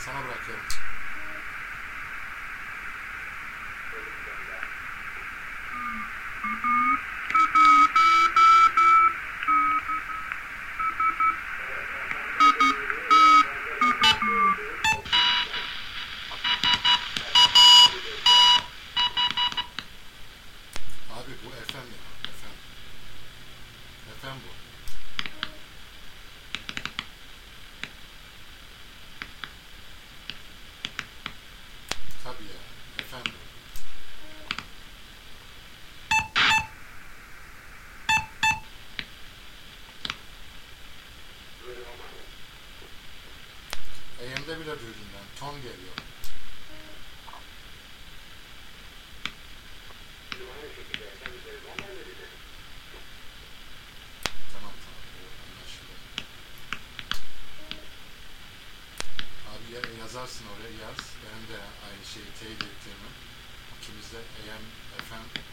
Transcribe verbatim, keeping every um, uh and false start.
Sana bırakıyorum. Abi bu F M ya. F M. F M bu. Tabii ya. F M bu. A M'de bile duydum ben. Ton geliyor. Tamam tamam. O anlaşıldı. Abi ya, yazarsın oraya yaz. Benim de aynı şeyi teyit ettiğimi. İkimiz de A M, F M